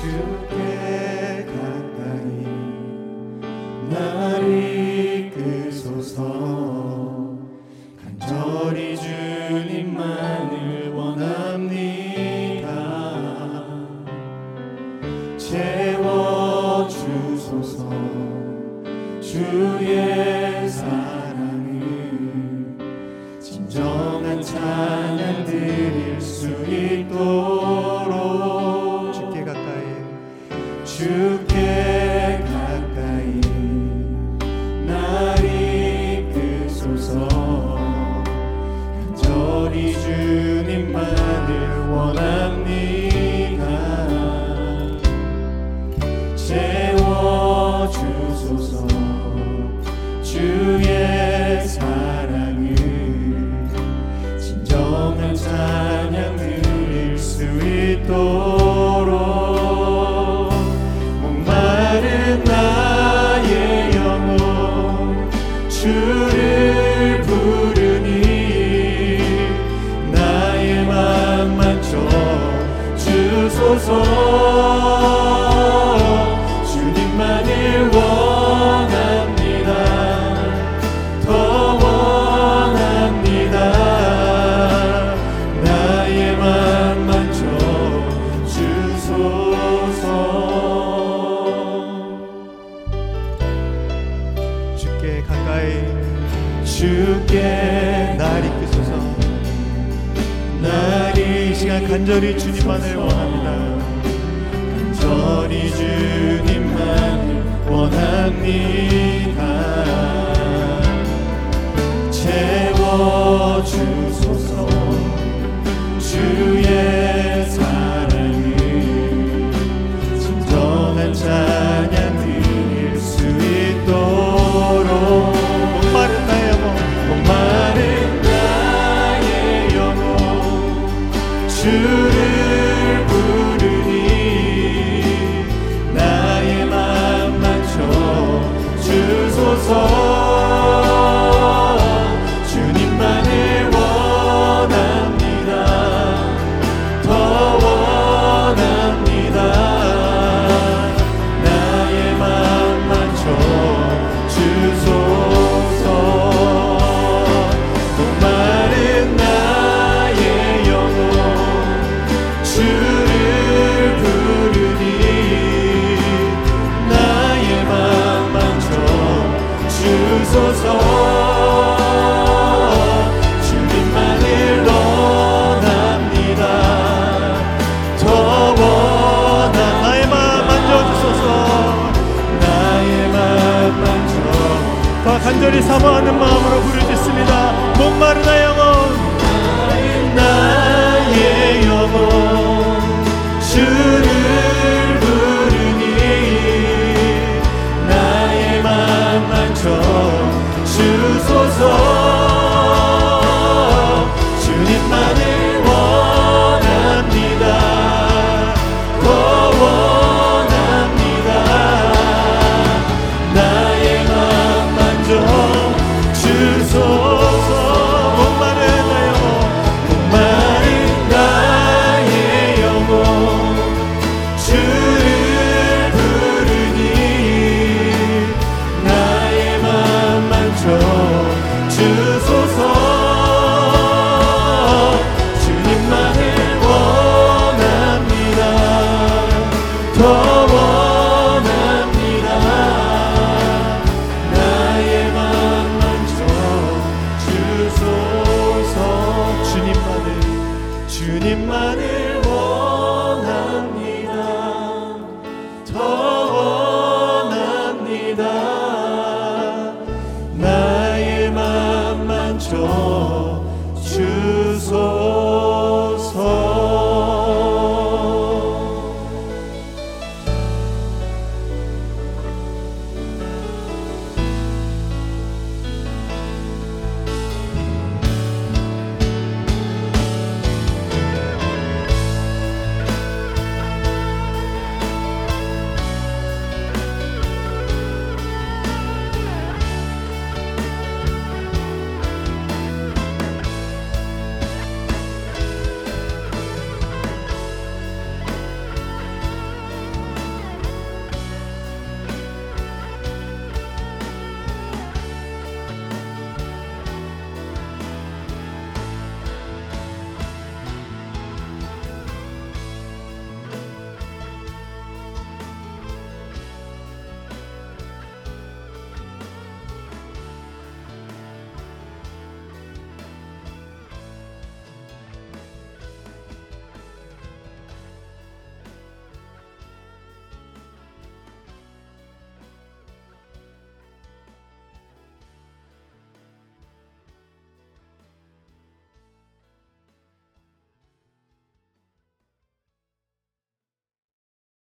주께 가까이 날 이끄소서. 간절히 주님만을 원합니다. 채워주소서. 주의 사랑을 진정한 찬양 드릴 수 있도록 주께 가까이 날 이끄소서. 간절히 주님만을 원합니다. 채워주소서. 주의 사랑을 진정한 찬양 드릴 수 있도록. 목마른 나의 영혼 주를 부르니 나의 맘 만져 주소서. 주님만을 원합니다. 더 원합니다. 나의 맘 만져 주소서. 주께 가까이 주께 날 이끄소서. 날 이 시간 간절히 주님만을 원합니다. 간절히 주님만을 원합니다. 채워주소서. 주의 사랑을 진정한 찬양 드릴 수 있도록. 목마른 나의 영혼 주를 부르니 나의 맘 만져 주소서. 주님만을 원합니다. 더 원합니다. 나의 맘 만져 주소서. 목마른 나의 영혼 주를 부르니 나의 맘 만져 주소서. 주님만을 원합니다. 더 원한 나의 맘 만져주소서. 나의 맘 만져. 더 간절히 사모하는 마음으로 부르짖습니다. 목마른 나의 영혼 나의 영혼 주를 부르니 나의 맘 만져 주소서. 주님만을 원합니다. 더 원합니다. 나의 맘 만져 주소서. 목마른 나의 영혼 주를 부르니 나의 맘 만져 주소서. 주님만을 원합니다. 더